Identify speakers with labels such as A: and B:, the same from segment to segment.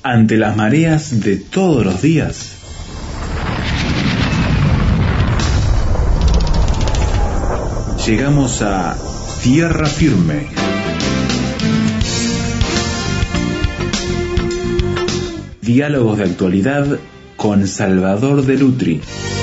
A: ante las mareas de todos los días. Llegamos a tierra firme. Diálogos de actualidad con Salvador de Lutri.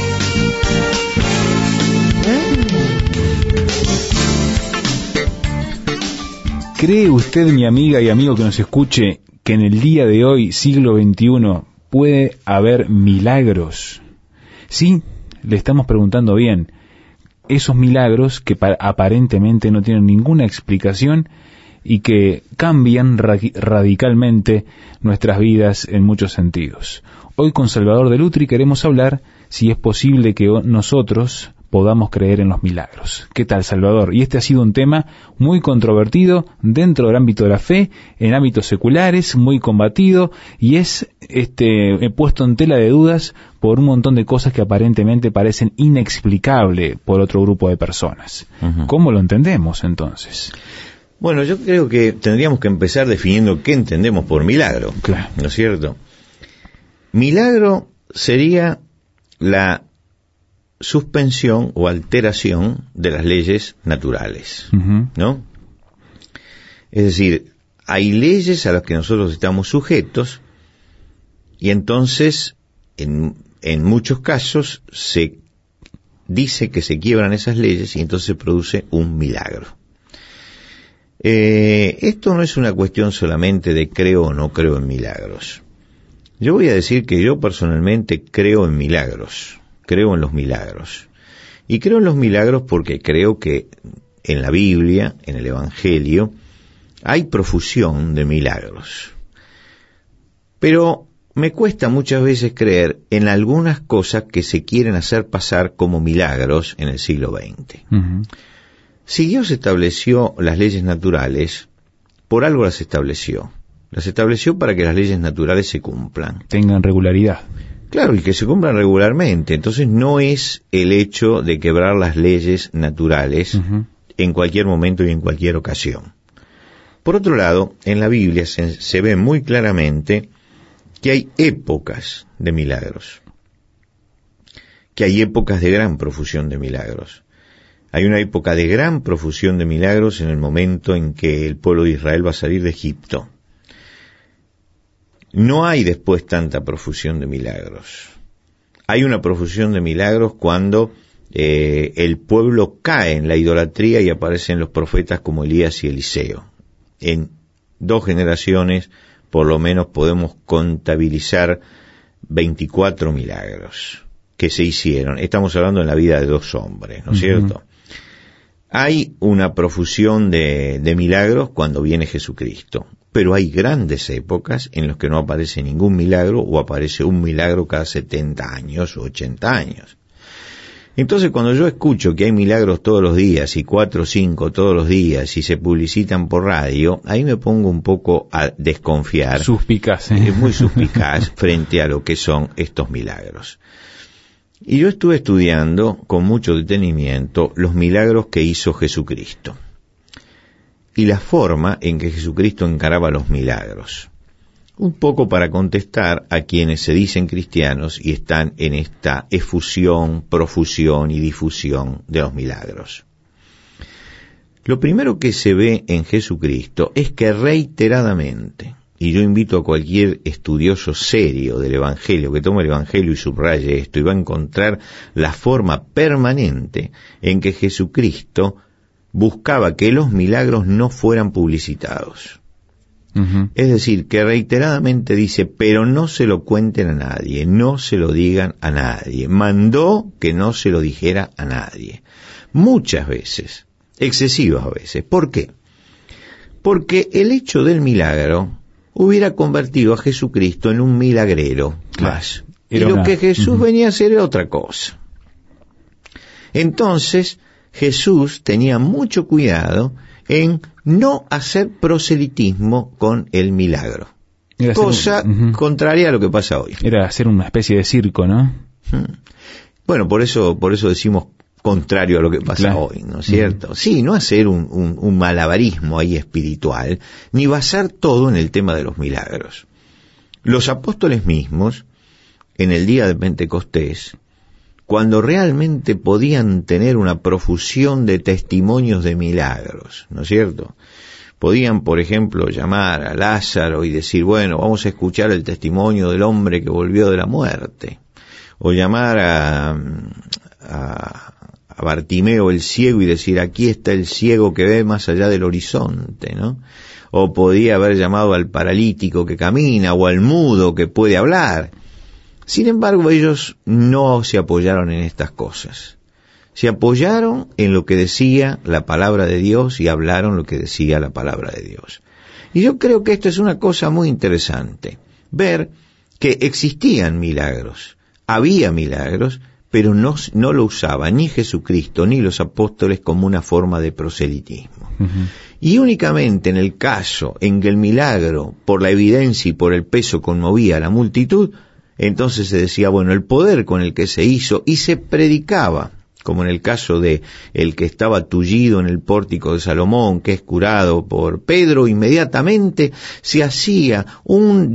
B: ¿Cree usted, mi amiga y amigo que nos escuche, que en el día de hoy, siglo XXI, puede haber milagros? Sí, le estamos preguntando bien. Esos milagros que aparentemente no tienen ninguna explicación y que cambian radicalmente nuestras vidas en muchos sentidos. Hoy con Salvador de Lutri queremos hablar si es posible que nosotros podamos creer en los milagros. ¿Qué tal, Salvador? Y este ha sido un tema muy controvertido dentro del ámbito de la fe, en ámbitos seculares, muy combatido, y es puesto en tela de dudas por un montón de cosas que aparentemente parecen inexplicables por otro grupo de personas. Uh-huh. ¿Cómo lo entendemos entonces?
C: Bueno, yo creo que tendríamos que empezar definiendo qué entendemos por milagro,
B: claro,
C: ¿no es cierto? Milagro sería la suspensión o alteración de las leyes naturales, uh-huh, ¿no? Es decir, hay leyes a las que nosotros estamos sujetos y entonces en muchos casos se dice que se quiebran esas leyes y entonces se produce un milagro. Esto no es una cuestión solamente de creo o no creo en milagros. Yo voy a decir que yo personalmente creo en milagros. Creo en los milagros. Y creo en los milagros porque creo que en la Biblia, en el Evangelio, hay profusión de milagros. Pero me cuesta muchas veces creer en algunas cosas que se quieren hacer pasar como milagros en el siglo XX. Uh-huh. Si Dios estableció las leyes naturales, por algo las estableció. Las estableció para que las leyes naturales se cumplan.
B: Tengan regularidad.
C: Claro, y que se cumplan regularmente. Entonces no es el hecho de quebrar las leyes naturales, uh-huh, en cualquier momento y en cualquier ocasión. Por otro lado, en la Biblia se ve muy claramente que hay épocas de milagros, que hay épocas de gran profusión de milagros. Hay una época de gran profusión de milagros en el momento en que el pueblo de Israel va a salir de Egipto. No hay después tanta profusión de milagros. Hay una profusión de milagros cuando el pueblo cae en la idolatría y aparecen los profetas como Elías y Eliseo. En 2 generaciones, por lo menos, podemos contabilizar 24 milagros que se hicieron. Estamos hablando en la vida de 2 hombres, ¿no es cierto? Hay una profusión de milagros cuando viene Jesucristo. Pero hay grandes épocas en las que no aparece ningún milagro o aparece un milagro cada 70 años o 80 años. Entonces, cuando yo escucho que hay milagros todos los días y 4 o 5 todos los días y se publicitan por radio, ahí me pongo un poco a desconfiar.
B: Suspicaz.
C: Es muy suspicaz frente a lo que son estos milagros. Y yo estuve estudiando con mucho detenimiento los milagros que hizo Jesucristo y la forma en que Jesucristo encaraba los milagros, un poco para contestar a quienes se dicen cristianos y están en esta efusión, profusión y difusión de los milagros. Lo primero que se ve en Jesucristo es que reiteradamente, y yo invito a cualquier estudioso serio del Evangelio que tome el Evangelio y subraye esto, y va a encontrar la forma permanente en que Jesucristo buscaba que los milagros no fueran publicitados. Uh-huh. Es decir, que reiteradamente dice, pero no se lo cuenten a nadie, no se lo digan a nadie. Mandó que no se lo dijera a nadie. Muchas veces, excesivas veces. ¿Por qué? Porque el hecho del milagro hubiera convertido a Jesucristo en un milagrero más. Y lo que Jesús venía a hacer era otra cosa. Entonces, Jesús tenía mucho cuidado en no hacer proselitismo con el milagro. Cosa contraria a lo que pasa hoy.
B: Era hacer una especie de circo, ¿no?
C: Bueno, por eso decimos contrario a lo que pasa hoy, ¿no es cierto? Sí, no hacer un malabarismo ahí espiritual, ni basar todo en el tema de los milagros. Los apóstoles mismos, en el día de Pentecostés, cuando realmente podían tener una profusión de testimonios de milagros, ¿no es cierto? Podían, por ejemplo, llamar a Lázaro y decir, bueno, vamos a escuchar el testimonio del hombre que volvió de la muerte. O llamar a Bartimeo el ciego y decir, aquí está el ciego que ve más allá del horizonte, ¿no? O podía haber llamado al paralítico que camina o al mudo que puede hablar. Sin embargo, ellos no se apoyaron en estas cosas. Se apoyaron en lo que decía la palabra de Dios y hablaron lo que decía la palabra de Dios. Y yo creo que esto es una cosa muy interesante, ver que existían milagros, había milagros, pero no lo usaba ni Jesucristo ni los apóstoles como una forma de proselitismo. Uh-huh. Y únicamente en el caso en que el milagro, por la evidencia y por el peso, conmovía a la multitud, entonces se decía, bueno, el poder con el que se hizo, y se predicaba, como en el caso de el que estaba tullido en el pórtico de Salomón, que es curado por Pedro, inmediatamente se hacía una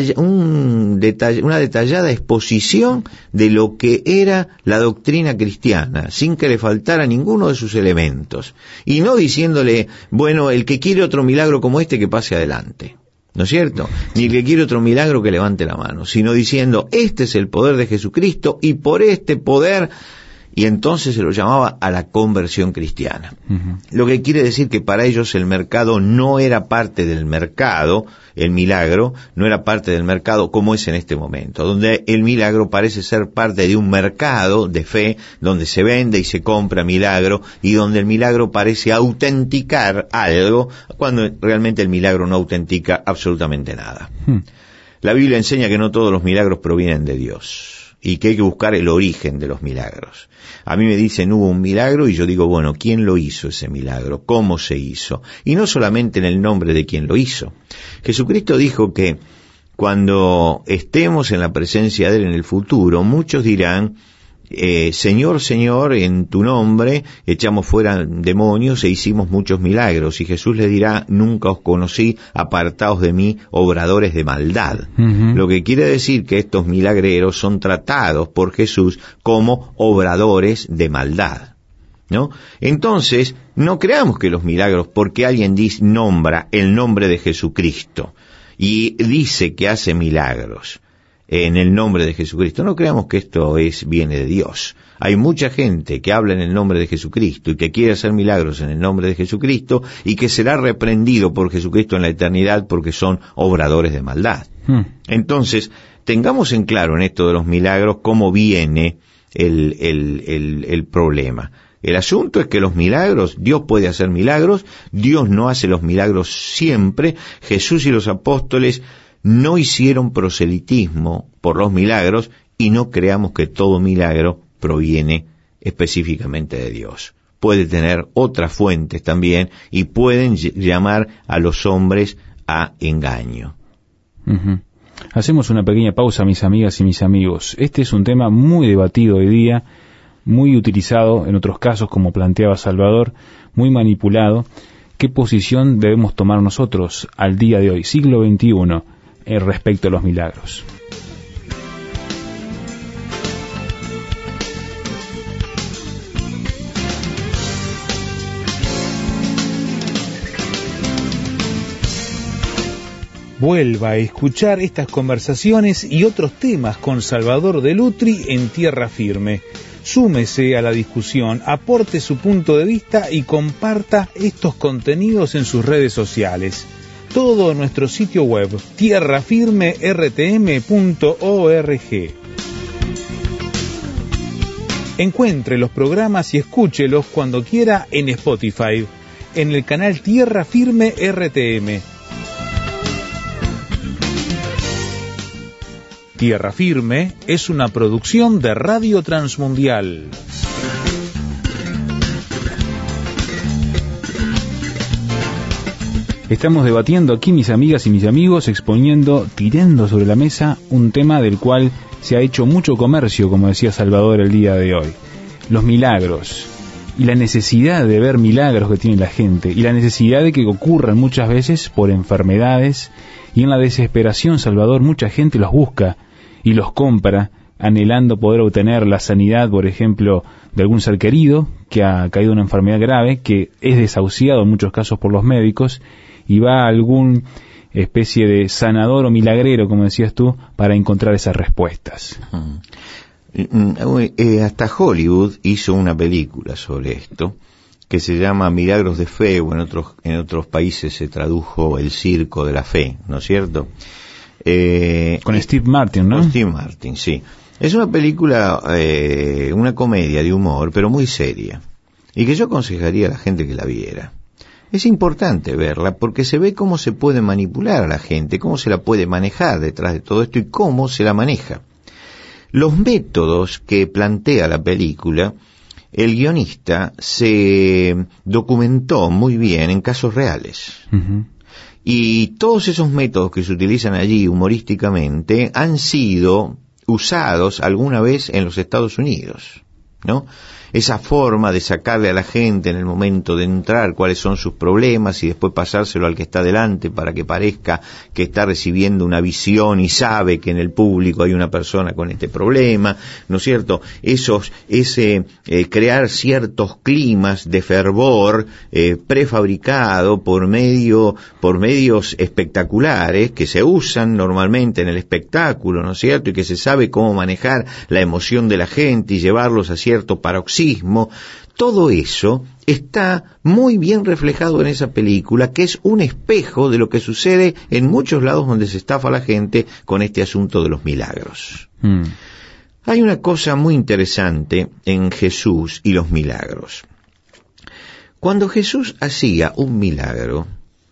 C: detallada exposición de lo que era la doctrina cristiana, sin que le faltara ninguno de sus elementos, y no diciéndole, bueno, el que quiere otro milagro como este, que pase adelante, ¿no es cierto? Ni el que quiere otro milagro, que levante la mano, sino diciendo, este es el poder de Jesucristo, y por este poder... Y entonces se lo llamaba a la conversión cristiana. Uh-huh. Lo que quiere decir que para ellos el mercado no era parte del mercado, el milagro no era parte del mercado como es en este momento, donde el milagro parece ser parte de un mercado de fe, donde se vende y se compra milagro, y donde el milagro parece autenticar algo, cuando realmente el milagro no autentica absolutamente nada. Uh-huh. La Biblia enseña que no todos los milagros provienen de Dios, y que hay que buscar el origen de los milagros. A mí me dicen, hubo un milagro, y yo digo, bueno, ¿quién lo hizo ese milagro? ¿Cómo se hizo? Y no solamente en el nombre de quien lo hizo. Jesucristo dijo que cuando estemos en la presencia de Él en el futuro, muchos dirán, Señor, Señor, en tu nombre echamos fuera demonios e hicimos muchos milagros. Y Jesús le dirá, nunca os conocí, apartaos de mí, obradores de maldad. Uh-huh. Lo que quiere decir que estos milagreros son tratados por Jesús como obradores de maldad, ¿no? Entonces, no creamos que los milagros, porque alguien nombra el nombre de Jesucristo y dice que hace milagros en el nombre de Jesucristo, no creamos que esto viene de Dios. Hay mucha gente que habla en el nombre de Jesucristo y que quiere hacer milagros en el nombre de Jesucristo y que será reprendido por Jesucristo en la eternidad porque son obradores de maldad. Entonces, tengamos en claro en esto de los milagros cómo viene el problema. El asunto es que los milagros, Dios puede hacer milagros, Dios no hace los milagros siempre. Jesús y los apóstoles no hicieron proselitismo por los milagros, y no creamos que todo milagro proviene específicamente de Dios. Puede tener otras fuentes también, y pueden llamar a los hombres a engaño.
B: Uh-huh. Hacemos una pequeña pausa, mis amigas y mis amigos. Este es un tema muy debatido hoy día, muy utilizado en otros casos, como planteaba Salvador, muy manipulado. ¿Qué posición debemos tomar nosotros al día de hoy, siglo XXI, respecto a los milagros? Vuelva a escuchar estas conversaciones y otros temas con Salvador de Lutri en Tierra Firme. Súmese a la discusión, aporte su punto de vista y comparta estos contenidos en sus redes sociales. Todo en nuestro sitio web, tierrafirmertm.org. Encuentre los programas y escúchelos cuando quiera en Spotify, en el canal Tierra Firme RTM. Tierra Firme es una producción de Radio Transmundial. Estamos debatiendo aquí, mis amigas y mis amigos, tirando sobre la mesa un tema del cual se ha hecho mucho comercio, como decía Salvador el día de hoy. Los milagros. y la necesidad de ver milagros que tiene la gente, y la necesidad de que ocurran muchas veces por enfermedades, y en la desesperación, Salvador, mucha gente los busca y los compra, anhelando poder obtener la sanidad, por ejemplo, de algún ser querido que ha caído en una enfermedad grave, que es desahuciado en muchos casos por los médicos, y va a algún especie de sanador o milagrero, como decías tú, para encontrar esas respuestas.
C: Hasta Hollywood hizo una película sobre esto, que se llama Milagros de Fe, o en otros países se tradujo El Circo de la Fe, ¿no es cierto?
B: Con Steve Martin, ¿no?
C: Con Steve Martin, sí. Es una película, una comedia de humor, pero muy seria, y que yo aconsejaría a la gente que la viera. Es importante verla porque se ve cómo se puede manipular a la gente, cómo se la puede manejar detrás de todo esto y cómo se la maneja. Los métodos que plantea la película, el guionista se documentó muy bien en casos reales. Uh-huh. Y todos esos métodos que se utilizan allí humorísticamente han sido usados alguna vez en los Estados Unidos, ¿no? Esa forma de sacarle a la gente en el momento de entrar cuáles son sus problemas y después pasárselo al que está delante para que parezca que está recibiendo una visión y sabe que en el público hay una persona con este problema, ¿no es cierto? Crear ciertos climas de fervor prefabricado por medios espectaculares que se usan normalmente en el espectáculo, ¿no es cierto? Y que se sabe cómo manejar la emoción de la gente y llevarlos a cierto paroxismo. Todo eso está muy bien reflejado en esa película, que es un espejo de lo que sucede en muchos lados donde se estafa a la gente con este asunto de los milagros. Hay una cosa muy interesante en Jesús y los milagros. Cuando Jesús hacía un milagro,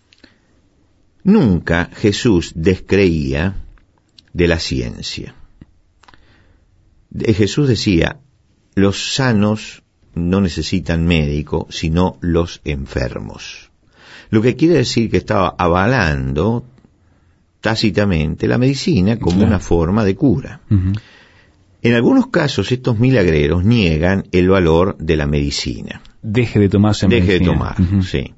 C: nunca Jesús descreía de la ciencia. Jesús decía: los sanos no necesitan médico, sino los enfermos. Lo que quiere decir que estaba avalando tácitamente la medicina como una forma de cura. Uh-huh. En algunos casos estos milagreros niegan el valor de la medicina.
B: Deje de tomarse medicina.
C: Deje de tomar, uh-huh. Sí.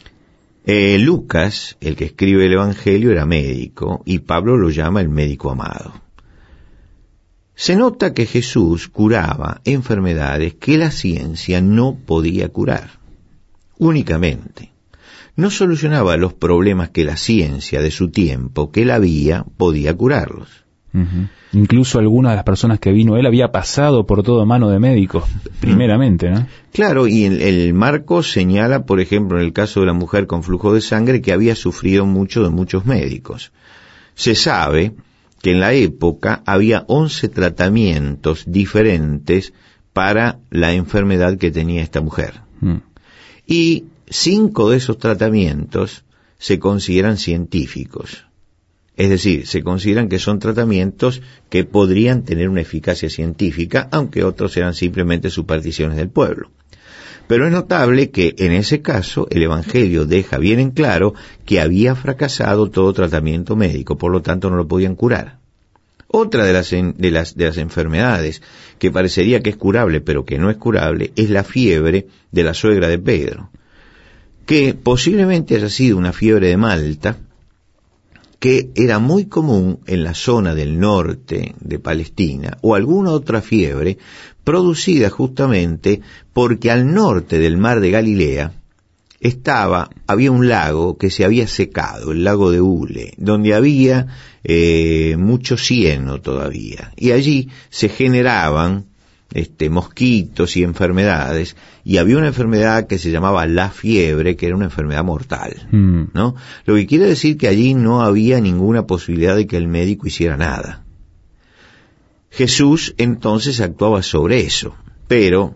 C: Lucas, el que escribe el Evangelio, era médico, y Pablo lo llama el médico amado. Se nota que Jesús curaba enfermedades que la ciencia no podía curar. Únicamente. No solucionaba los problemas que la ciencia de su tiempo, que él había, podía curarlos.
B: Uh-huh. Incluso algunas de las personas que vino, él había pasado por todo mano de médicos, primeramente, ¿no?
C: Claro, y el Marcos señala, por ejemplo, en el caso de la mujer con flujo de sangre, que había sufrido mucho de muchos médicos. Se sabe que en la época había 11 tratamientos diferentes para la enfermedad que tenía esta mujer. Y 5 de esos tratamientos se consideran científicos. Es decir, se consideran que son tratamientos que podrían tener una eficacia científica, aunque otros eran simplemente supersticiones del pueblo. Pero es notable que en ese caso el Evangelio deja bien en claro que había fracasado todo tratamiento médico, por lo tanto no lo podían curar. Otra de las enfermedades que parecería que es curable, pero que no es curable, es la fiebre de la suegra de Pedro, que posiblemente haya sido una fiebre de Malta, que era muy común en la zona del norte de Palestina, o alguna otra fiebre producida justamente porque al norte del mar de Galilea había un lago que se había secado, el lago de Ule, donde había mucho cieno todavía, y allí se generaban mosquitos y enfermedades, y había una enfermedad que se llamaba la fiebre, que era una enfermedad mortal, ¿no? Lo que quiere decir que allí no había ninguna posibilidad de que el médico hiciera nada. Jesús entonces actuaba sobre eso, pero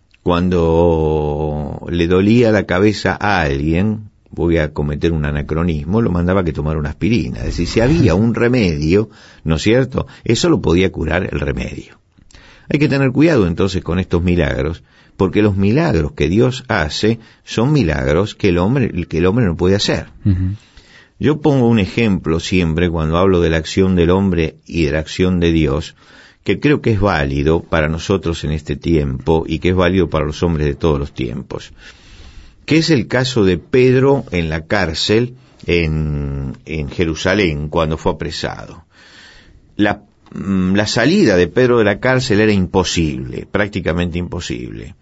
C: cuando le dolía la cabeza a alguien, voy a cometer un anacronismo, lo mandaba que tomara una aspirina. Es decir, si había un remedio, ¿no es cierto?, eso lo podía curar el remedio. Hay que tener cuidado entonces con estos milagros, porque los milagros que Dios hace son milagros que el hombre no puede hacer. Uh-huh. Yo pongo un ejemplo siempre cuando hablo de la acción del hombre y de la acción de Dios, que creo que es válido para nosotros en este tiempo y que es válido para los hombres de todos los tiempos, que es el caso de Pedro en la cárcel en Jerusalén cuando fue apresado. La salida de Pedro de la cárcel era imposible, prácticamente imposible.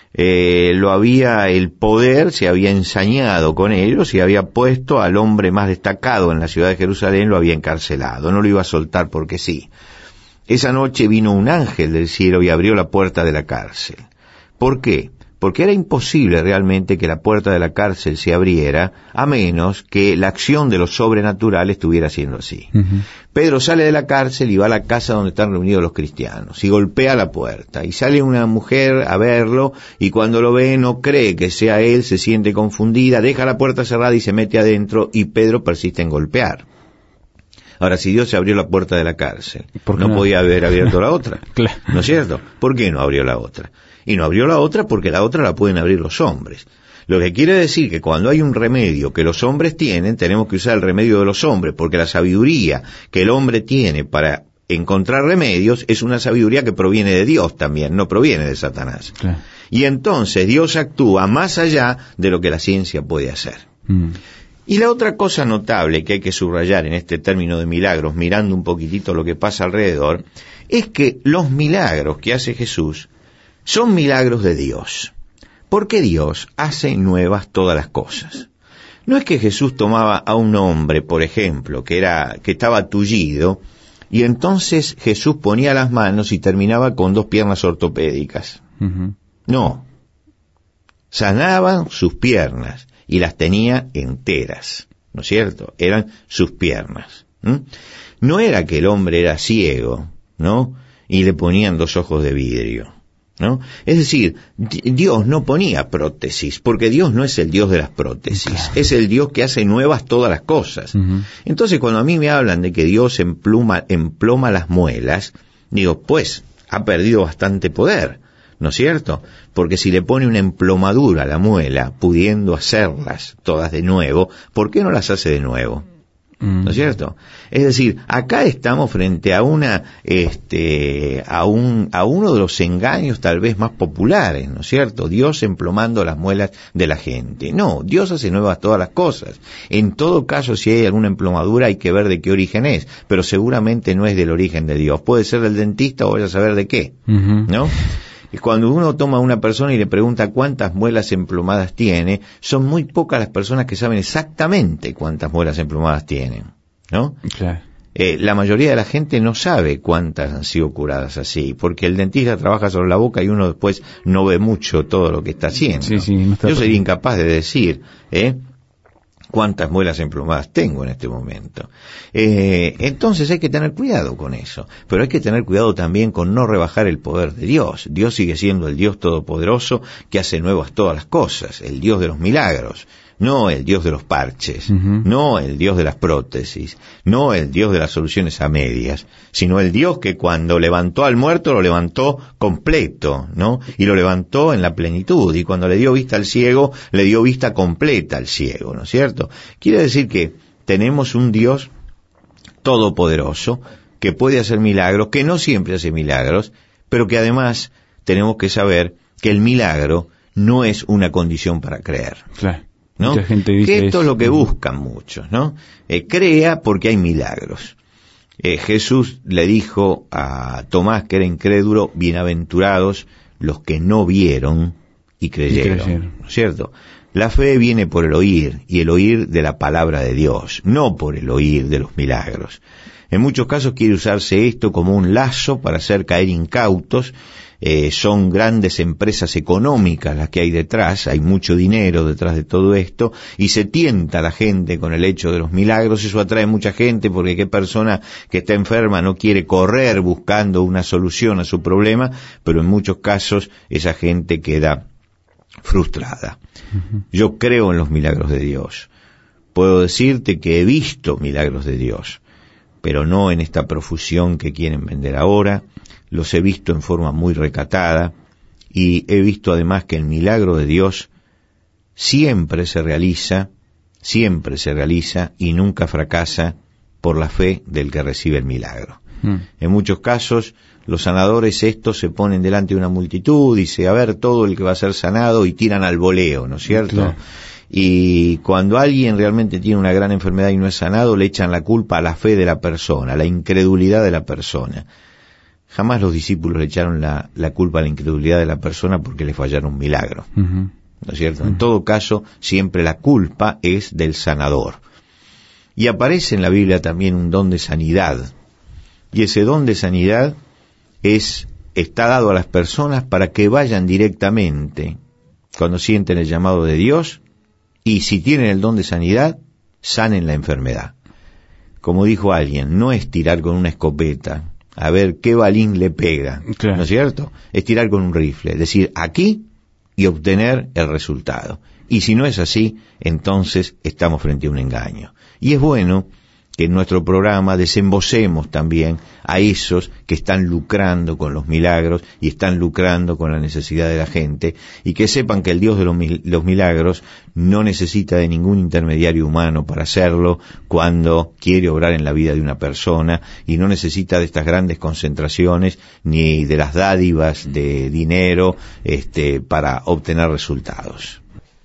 C: El poder se había ensañado con ellos y había puesto al hombre más destacado en la ciudad de Jerusalén, lo había encarcelado, no lo iba a soltar porque sí. Esa noche vino un ángel del cielo y abrió la puerta de la cárcel. ¿Por qué? Porque era imposible realmente que la puerta de la cárcel se abriera a menos que la acción de lo sobrenatural estuviera siendo así. Uh-huh. Pedro sale de la cárcel y va a la casa donde están reunidos los cristianos y golpea la puerta y sale una mujer a verlo y cuando lo ve no cree que sea él, se siente confundida, deja la puerta cerrada y se mete adentro y Pedro persiste en golpear. Ahora, si Dios abrió la puerta de la cárcel, ¿no podía haber abierto la otra?
B: Claro.
C: ¿No es cierto? ¿Por qué no abrió la otra? Y no abrió la otra porque la otra la pueden abrir los hombres. Lo que quiere decir que cuando hay un remedio que los hombres tienen, tenemos que usar el remedio de los hombres, porque la sabiduría que el hombre tiene para encontrar remedios es una sabiduría que proviene de Dios también, no proviene de Satanás. Claro. Y entonces Dios actúa más allá de lo que la ciencia puede hacer. Y la otra cosa notable que hay que subrayar en este término de milagros, mirando un poquitito lo que pasa alrededor, es que los milagros que hace Jesús son milagros de Dios, porque Dios hace nuevas todas las cosas. No es que Jesús tomaba a un hombre, por ejemplo, que estaba tullido, y entonces Jesús ponía las manos y terminaba con 2 piernas ortopédicas. Uh-huh. No, sanaban sus piernas y las tenía enteras, ¿no es cierto? Eran sus piernas. No era que el hombre era ciego, ¿no? Y le ponían 2 ojos de vidrio, ¿no? Es decir, Dios no ponía prótesis, porque Dios no es el Dios de las prótesis, claro. Es el Dios que hace nuevas todas las cosas. Uh-huh. Entonces, cuando a mí me hablan de que Dios emploma las muelas, digo, pues, ha perdido bastante poder, ¿no es cierto? Porque si le pone una emplomadura a la muela, pudiendo hacerlas todas de nuevo, ¿por qué no las hace de nuevo? ¿No es cierto? Es decir, acá estamos frente a a uno de los engaños tal vez más populares, ¿no es cierto? Dios emplomando las muelas de la gente. No, Dios hace nuevas todas las cosas. En todo caso, si hay alguna emplomadura hay que ver de qué origen es, pero seguramente no es del origen de Dios. Puede ser del dentista o vaya a saber de qué, ¿no? Y cuando uno toma a una persona y le pregunta cuántas muelas emplomadas tiene, son muy pocas las personas que saben exactamente cuántas muelas emplomadas tienen, ¿no? Claro. La mayoría de la gente no sabe cuántas han sido curadas así, porque el dentista trabaja sobre la boca y uno después no ve mucho todo lo que está haciendo. Sí, no está. Yo sería incapaz de decir, cuántas muelas emplomadas tengo en este momento. Entonces hay que tener cuidado con eso, pero hay que tener cuidado también con no rebajar el poder de Dios. Dios sigue siendo el Dios todopoderoso que hace nuevas todas las cosas, el Dios de los milagros, no el Dios de los parches, uh-huh. No el Dios de las prótesis, no el Dios de las soluciones a medias, sino el Dios que cuando levantó al muerto lo levantó completo, ¿no? Y lo levantó en la plenitud, y cuando le dio vista al ciego, le dio vista completa al ciego, ¿no es cierto? Quiere decir que tenemos un Dios todopoderoso que puede hacer milagros, que no siempre hace milagros, pero que además tenemos que saber que el milagro no es una condición para creer. Claro. ¿No? Mucha gente dice que esto es lo que buscan muchos, ¿no? Crea porque hay milagros. Jesús le dijo a Tomás, que era incrédulo, bienaventurados los que no vieron y creyeron. ¿No es cierto? La fe viene por el oír, y el oír de la palabra de Dios, no por el oír de los milagros. En muchos casos quiere usarse esto como un lazo para hacer caer incautos. Son grandes empresas económicas las que hay detrás, hay mucho dinero detrás de todo esto, y se tienta a la gente con el hecho de los milagros. Eso atrae mucha gente, porque qué persona que está enferma no quiere correr buscando una solución a su problema, pero en muchos casos esa gente queda frustrada. Uh-huh. Yo creo en los milagros de Dios. Puedo decirte que he visto milagros de Dios, pero no en esta profusión que quieren vender ahora. Los he visto en forma muy recatada, y he visto además que el milagro de Dios siempre se realiza y nunca fracasa por la fe del que recibe el milagro. En muchos casos, los sanadores estos se ponen delante de una multitud, dice, a ver, todo el que va a ser sanado, y tiran al voleo, ¿no es cierto?
B: Claro.
C: Y cuando alguien realmente tiene una gran enfermedad y no es sanado, le echan la culpa a la fe de la persona, a la incredulidad de la persona. Jamás los discípulos le echaron la culpa a la incredulidad de la persona porque le fallaron un milagro. ¿No es cierto? En todo caso, siempre la culpa es del sanador. Y aparece en la Biblia también un don de sanidad. Y ese don de sanidad está dado a las personas para que vayan directamente, cuando sienten el llamado de Dios, y si tienen el don de sanidad, sanen la enfermedad. Como dijo alguien, no es tirar con una escopeta, a ver qué balín le pega,
B: claro.
C: ¿No es cierto? Es tirar con un rifle, es decir, aquí y obtener el resultado. Y si no es así, entonces estamos frente a un engaño. Y es bueno que en nuestro programa desembocemos también a esos que están lucrando con los milagros y están lucrando con la necesidad de la gente, y que sepan que el Dios de los milagros no necesita de ningún intermediario humano para hacerlo cuando quiere obrar en la vida de una persona, y no necesita de estas grandes concentraciones ni de las dádivas de dinero para obtener resultados.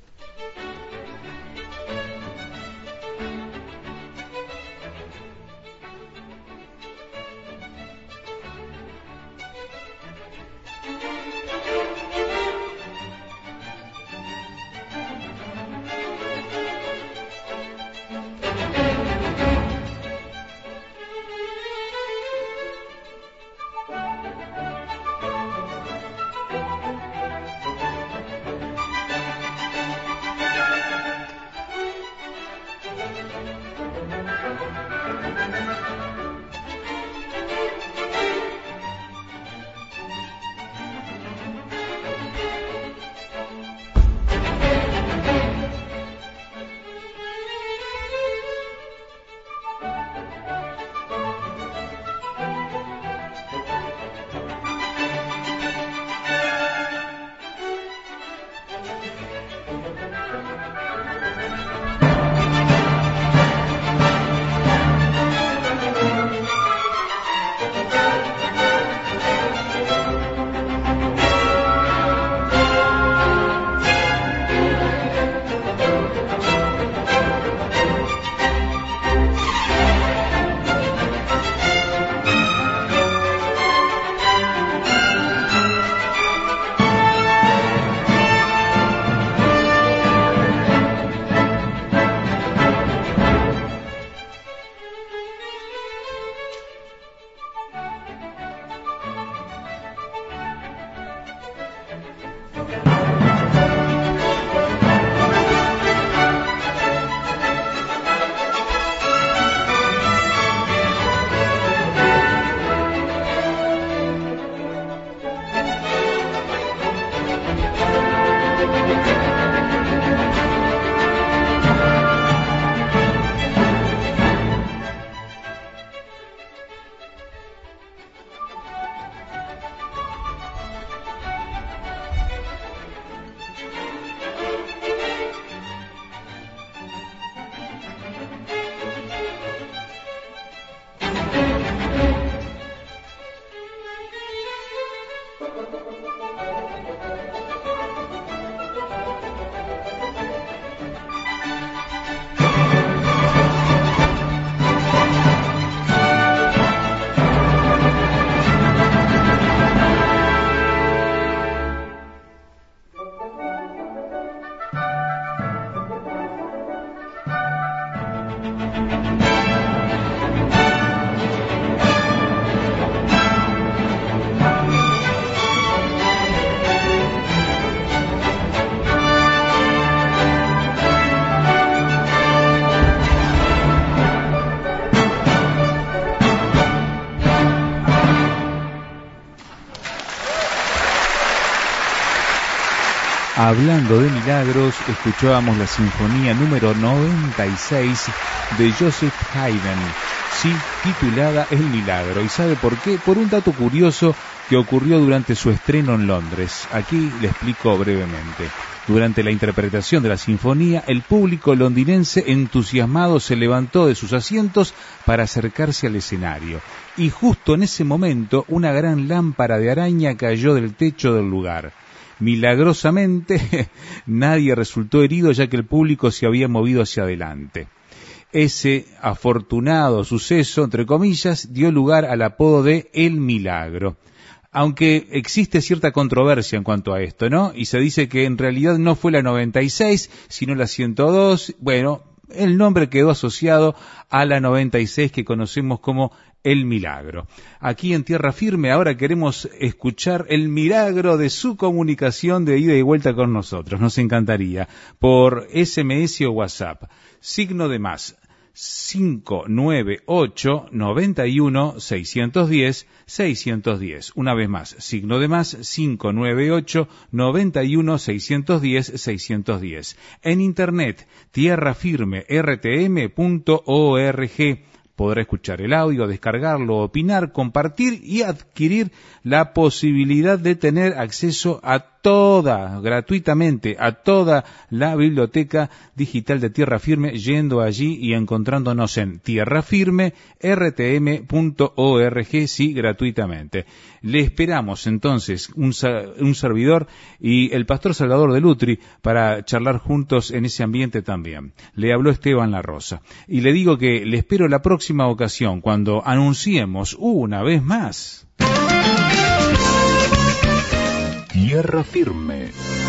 B: Hablando de milagros, escuchábamos la sinfonía número 96 de Joseph Haydn, sí, titulada El Milagro. ¿Y sabe por qué? Por un dato curioso que ocurrió durante su estreno en Londres. Aquí le explico brevemente. Durante la interpretación de la sinfonía, el público londinense entusiasmado se levantó de sus asientos para acercarse al escenario. Y justo en ese momento, una gran lámpara de araña cayó del techo del lugar. Milagrosamente, nadie resultó herido, ya que el público se había movido hacia adelante. Ese afortunado suceso, entre comillas, dio lugar al apodo de El Milagro. Aunque existe cierta controversia en cuanto a esto, ¿no? Y se dice que en realidad no fue la 96, sino la 102. Bueno, el nombre quedó asociado a la 96 que conocemos como El Milagro. Aquí en Tierra Firme ahora queremos escuchar el milagro de su comunicación de ida y vuelta con nosotros. Nos encantaría. Por SMS o WhatsApp. Signo de más. 598-91-610-610. Una vez más, signo de más, 598-91-610-610. En internet, tierrafirme.rtm.org. Podrá escuchar el audio, descargarlo, opinar, compartir y adquirir la posibilidad de tener acceso a gratuitamente, a toda la biblioteca digital de Tierra Firme, yendo allí y encontrándonos en tierrafirme.rtm.org, sí, gratuitamente. Le esperamos entonces un servidor y el pastor Salvador de Lutri para charlar juntos en ese ambiente también. Le habló Esteban La Rosa. Y le digo que le espero la próxima ocasión cuando anunciemos una vez más
D: Tierra Firme.